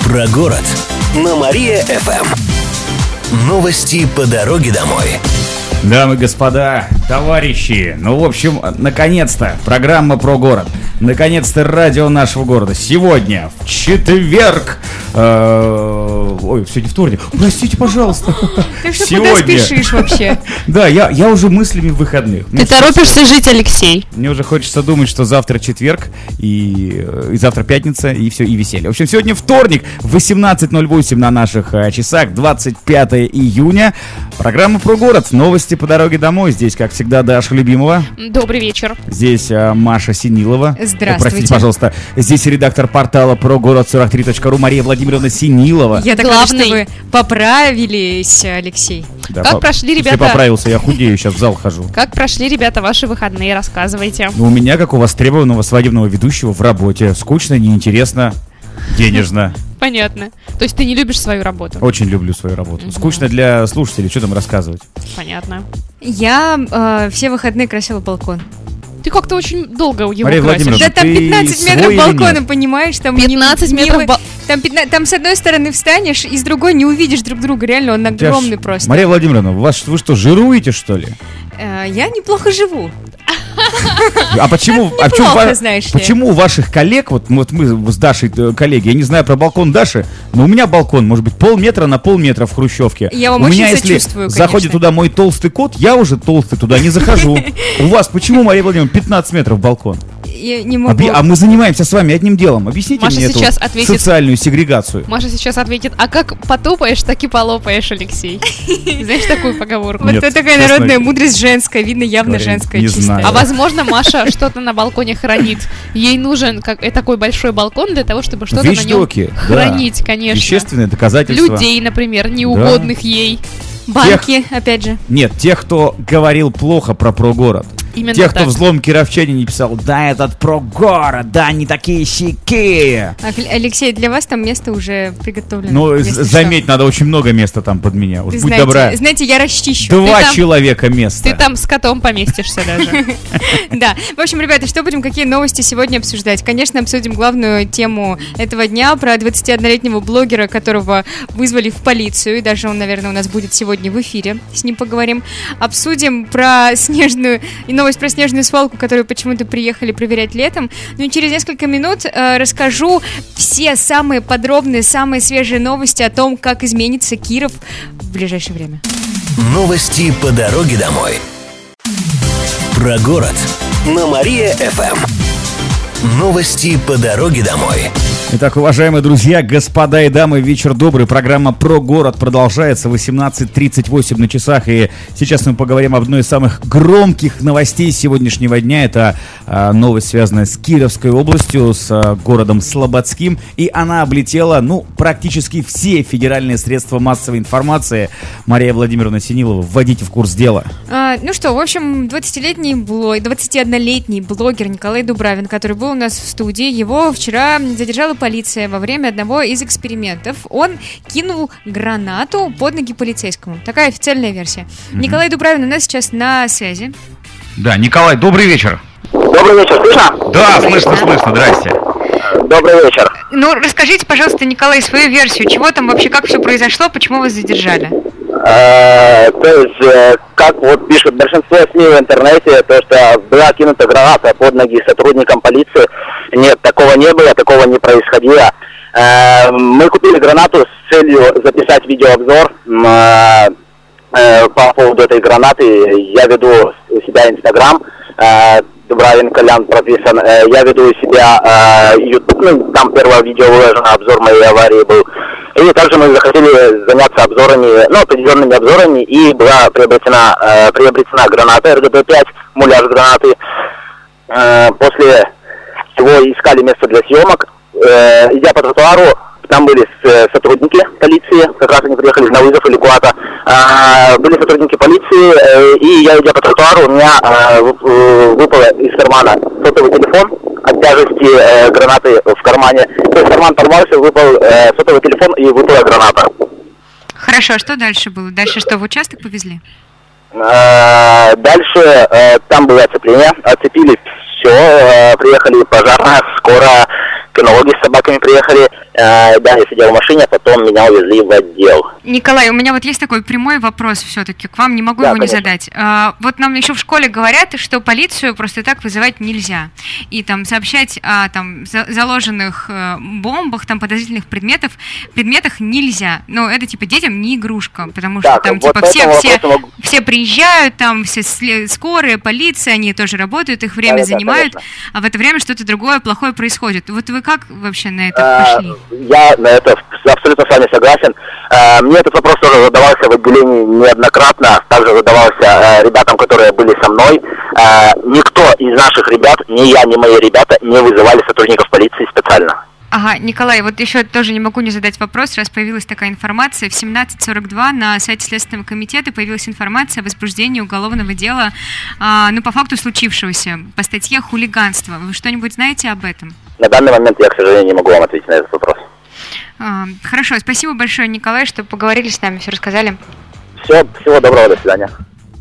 Про город на Мария-ФМ. Новости по дороге домой. Дамы и господа, товарищи, в общем, наконец-то программа про город. Наконец-то радио нашего города. Сегодня, в четверг. Сегодня вторник. Простите, пожалуйста. Ты что, куда спешишь вообще? Да, я уже мыслями в выходных. Ты торопишься жить, Алексей. Мне уже хочется думать, что завтра четверг, и завтра пятница, и все, и веселье. В общем, сегодня вторник, 18:08 на наших часах, 25 июня. Программа про город. Новости по дороге домой. Здесь, как всегда, Даша Любимова. Добрый вечер. Здесь Маша Синилова. Здравствуйте. Простите, пожалуйста. Здесь редактор портала прогород43.ру Мария Владимировна Синилова. Я так рада, что вы поправились, Алексей. Да, как прошли, ребята? Если поправился, я худею, сейчас в зал хожу. Как прошли, ребята, ваши выходные? Рассказывайте. У меня, как у востребованного свадебного ведущего, в работе. Скучно, неинтересно, денежно. Понятно. То есть ты не любишь свою работу? Очень люблю свою работу. Скучно для слушателей, что там рассказывать? Понятно. Я все выходные красила балкон. Ты как-то очень долго его Мария красишь. Да там 15 метров балкона, понимаешь? Там 15 метров там с одной стороны встанешь, и с другой не увидишь друг друга. Реально, он огромный просто. Мария Владимировна, вы что, жируете, что ли? Я неплохо живу. А почему, почему у ваших коллег, вот мы с Дашей коллеги, я не знаю про балкон Даши, но у меня балкон может быть полметра на полметра в хрущевке. Я вам очень сочувствую, если заходит туда мой толстый кот, я уже толстый туда не захожу. У вас почему, Мария Владимировна, 15 метров балкон? Я не могу. А мы занимаемся с вами одним делом. Объясните Маша мне эту социальную сегрегацию. Маша сейчас ответит: а как потопаешь, так и полопаешь, Алексей. Знаешь такую поговорку? Вот это такая народная мудрость женская, видно, явно женская, чистая. А возможно, Маша что-то на балконе хранит. Ей нужен такой большой балкон для того, чтобы что-то на нем хранить, конечно. Вещественные доказательства. Людей, например, неугодных ей. Банки, опять же. Нет, тех, кто говорил плохо про прогород. Именно тех, так. Кто в злом кировчанине писал: да, этот прогород, да, они такие сякие. Алексей, для вас там место уже приготовлено. Ну, заметь, надо очень много места там под меня. Вот, будь добра. Знаете, я расчищу. 2 человека места. Ты там с котом поместишься даже. Да. В общем, ребята, что будем, какие новости сегодня обсуждать? Конечно, обсудим главную тему этого дня про 21-летнего блогера, которого вызвали в полицию. И даже он, наверное, у нас будет сегодня в эфире. С ним поговорим. Обсудим про новость про снежную свалку, которую почему-то приехали проверять летом. Ну и через несколько минут расскажу все самые подробные, самые свежие новости о том, как изменится Киров в ближайшее время. Новости по дороге домой. Про город на Мария-ФМ. Новости по дороге домой. Итак, уважаемые друзья, господа и дамы, вечер добрый. Программа про город продолжается. 18:38 на часах. И сейчас мы поговорим об одной из самых громких новостей сегодняшнего дня. Это новость, связанная с Кировской областью, с городом Слободским. И она облетела, практически все федеральные средства массовой информации. Мария Владимировна Синилова, вводите в курс дела. В общем, 21-летний блогер Николай Дубравин, который был у нас в студии, его вчера задержала полиция во время одного из экспериментов. Он кинул гранату под ноги полицейскому. Такая официальная версия. Николай Дубравин у нас сейчас на связи. Да, Николай, добрый вечер. Добрый вечер, слышно? Да, слышно, здрасте. Добрый вечер. Расскажите, пожалуйста, Николай, свою версию. Чего там вообще, как все произошло, почему вас задержали? То есть, как вот пишут большинство СМИ в интернете, то, что была кинута граната под ноги сотрудникам полиции. Нет, такого не было, такого не происходило. Мы купили гранату с целью записать видеообзор по поводу этой гранаты. Я веду у себя Инстаграм, Дубравин Колян прописан. Я веду у себя YouTube, там первое видео выложено, обзор моей аварии был. И также мы захотели заняться обзорами, определенными обзорами, и была приобретена граната РГБ-5, муляж гранаты. После чего искали место для съемок. Идя по тротуару, там были сотрудники полиции, как раз они приехали на вызов или куда-то. Были сотрудники полиции, и я, идя по тротуару, у меня выпало из кармана сотовый телефон от тяжести гранаты в кармане. То есть карман порвался, выпал сотовый телефон и выпала граната. Хорошо, а что дальше было? Дальше что, в участок повезли? Дальше там было оцепление, оцепили все, приехали пожарная, скорая, кинологи с собаками приехали. Да, я сидел в машине, а потом меня увезли в отдел. Николай, у меня вот есть такой прямой вопрос все-таки к вам, не могу его не задать. Вот нам еще в школе говорят, что полицию просто так вызывать нельзя. И там сообщать о там заложенных бомбах, там подозрительных предметах нельзя. Но это типа детям не игрушка, потому что там вот типа все приезжают, там все скорые, полиция, они тоже работают, их время занимают, а в это время что-то другое плохое происходит. Вот вы как вообще на это пошли? Я на это абсолютно с вами согласен. Мне этот вопрос тоже задавался в отделении неоднократно, также задавался ребятам, которые были со мной. Никто из наших ребят, ни я, ни мои ребята, не вызывали сотрудников полиции специально. Ага, Николай, вот еще тоже не могу не задать вопрос, раз появилась такая информация. В 17:42 на сайте Следственного комитета появилась информация о возбуждении уголовного дела, по факту случившегося, по статье «Хулиганство». Вы что-нибудь знаете об этом? На данный момент я, к сожалению, не могу вам ответить на этот вопрос. Хорошо, спасибо большое, Николай, что поговорили с нами, все рассказали. Всего доброго, до свидания.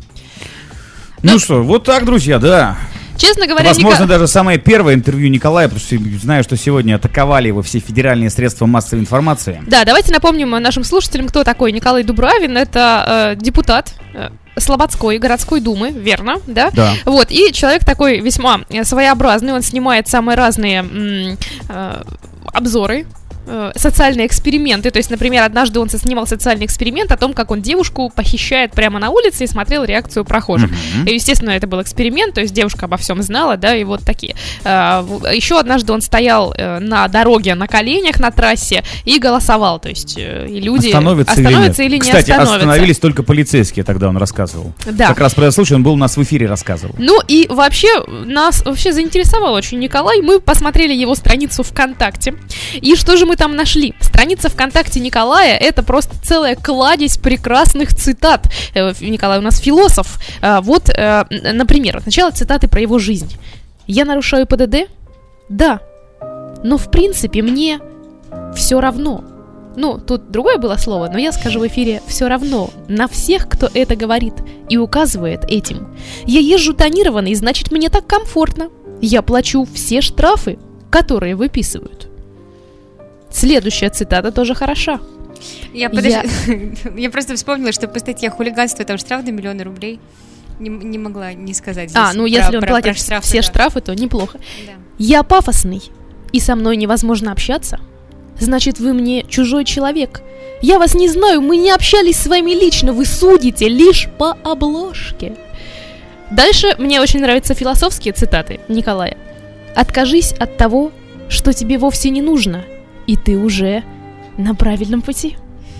Ну что, вот так, друзья, да. Честно говоря, возможно, даже самое первое интервью Николая, потому что знаю, что сегодня атаковали его все федеральные средства массовой информации. Да, давайте напомним нашим слушателям, кто такой Николай Дубравин. Это депутат Слободской городской думы, верно, да? Да. Вот, и человек такой весьма своеобразный, он снимает самые разные обзоры, социальные эксперименты. То есть, например, однажды он снимал социальный эксперимент о том, как он девушку похищает прямо на улице и смотрел реакцию прохожих. И, естественно, это был эксперимент, то есть девушка обо всем знала, да, и вот такие. Еще однажды он стоял на дороге на коленях на трассе и голосовал, то есть и люди остановятся или не Кстати, остановятся. остановились только полицейские, тогда он рассказывал. Да. Как раз про этот случай он был у нас в эфире, рассказывал. Ну и вообще, нас вообще заинтересовал очень Николай. Мы посмотрели его страницу ВКонтакте. И что же мы там нашли? Страница ВКонтакте Николая — это просто целая кладезь прекрасных цитат. Николай у нас философ. Вот, например, сначала цитаты про его жизнь. «Я нарушаю ПДД? Да. Но в принципе мне все равно». Ну, тут другое было слово, но я скажу в эфире «все равно» на всех, кто это говорит и указывает этим. Я езжу тонированный, значит, мне так комфортно. Я плачу все штрафы, которые выписывают. Следующая цитата тоже хороша. Я просто вспомнила, что по статье «Хулиганство» там штраф до 1 000 000 рублей. Не могла не сказать здесь. Если он платит все штрафы, то неплохо. Да. Я пафосный, и со мной невозможно общаться. Значит, вы мне чужой человек. Я вас не знаю, мы не общались с вами лично, вы судите лишь по обложке. Дальше мне очень нравятся философские цитаты Николая. Откажись от того, что тебе вовсе не нужно, и ты уже на правильном пути.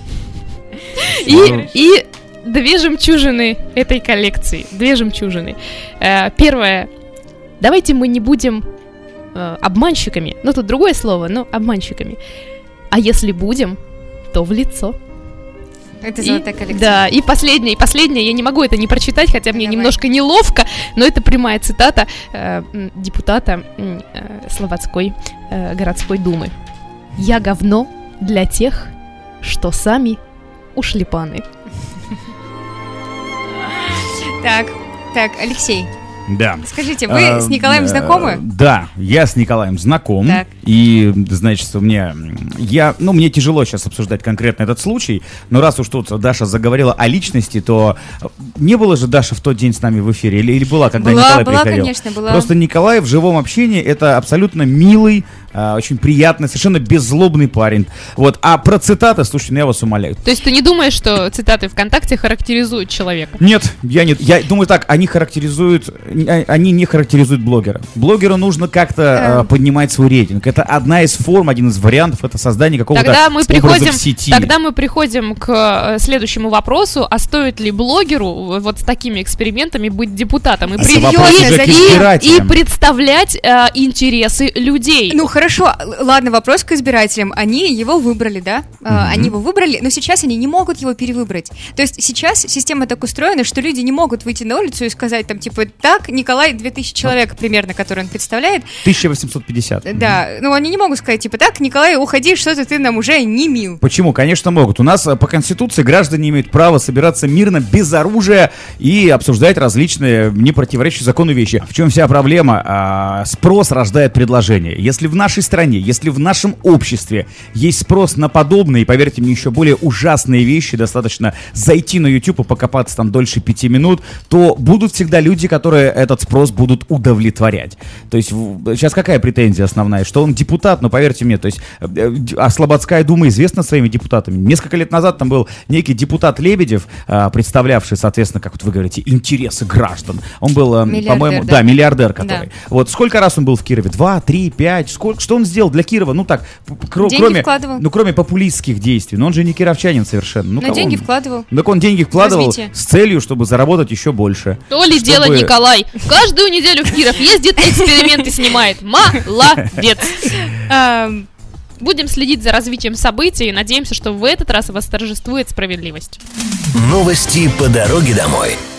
И две жемчужины этой коллекции. Две жемчужины. Первое. Давайте мы не будем обманщиками. Ну, тут другое слово, но обманщиками. А если будем, то в лицо. Это золотая коллекция. Да, и последняя, я не могу это не прочитать, хотя мне немножко неловко, но это прямая цитата депутата Слободской городской думы. Я говно для тех, что сами ушлепаны. Так, Алексей. Да. Скажите, вы с Николаем знакомы? Да, я с Николаем знаком. Так. И, значит, мне тяжело сейчас обсуждать конкретно этот случай, но раз уж тут Даша заговорила о личности, то не было же Даша в тот день с нами в эфире? Или была, когда Николай приходил? Была, конечно, была. Просто Николай в живом общении — это абсолютно милый, очень приятный, совершенно беззлобный парень. Вот. А про цитаты, слушайте, я вас умоляю. То есть ты не думаешь, что цитаты ВКонтакте характеризуют человека? Нет, я думаю так, они не характеризуют блогера. Блогеру нужно как-то поднимать свой рейтинг. Это одна из форм, один из вариантов, это создание какого-то образа в сети. Тогда мы приходим к следующему вопросу, а стоит ли блогеру вот с такими экспериментами быть депутатом и представлять интересы людей? Ну хорошо, ладно, вопрос к избирателям. Они его выбрали, да? Они его выбрали, но сейчас они не могут его перевыбрать. То есть сейчас система так устроена, что люди не могут выйти на улицу и сказать там типа так, Николай 2000 человек примерно, который он представляет. 1850. Да, они не могут сказать, типа, так, Николай, уходи, что-то ты нам уже не мил. Почему? Конечно, могут. У нас по Конституции граждане имеют право собираться мирно, без оружия и обсуждать различные, не противоречащие закону вещи. В чем вся проблема? Спрос рождает предложение. Если в нашей стране, если в нашем обществе есть спрос на подобные, и, поверьте мне, еще более ужасные вещи, достаточно зайти на YouTube и покопаться там дольше 5 минут, то будут всегда люди, которые этот спрос будут удовлетворять. То есть сейчас какая претензия основная? Что он депутат, но поверьте мне, то есть Слободская дума известна своими депутатами. Несколько лет назад там был некий депутат Лебедев, представлявший, соответственно, как вот вы говорите, интересы граждан. Он был, по-моему, да, миллиардер который. Да. Вот сколько раз он был в Кирове? 2, 3, 5? Сколько? Что он сделал для Кирова? Ну так, кроме популистских действий. Но он же не кировчанин совершенно. Но деньги вкладывал. Так он деньги вкладывал с целью, чтобы заработать еще больше. То ли дело Николай. Каждую неделю в Киров ездит, эксперименты снимает. Молодец. Будем следить за развитием событий и надеемся, что в этот раз восторжествует справедливость. Новости по дороге домой.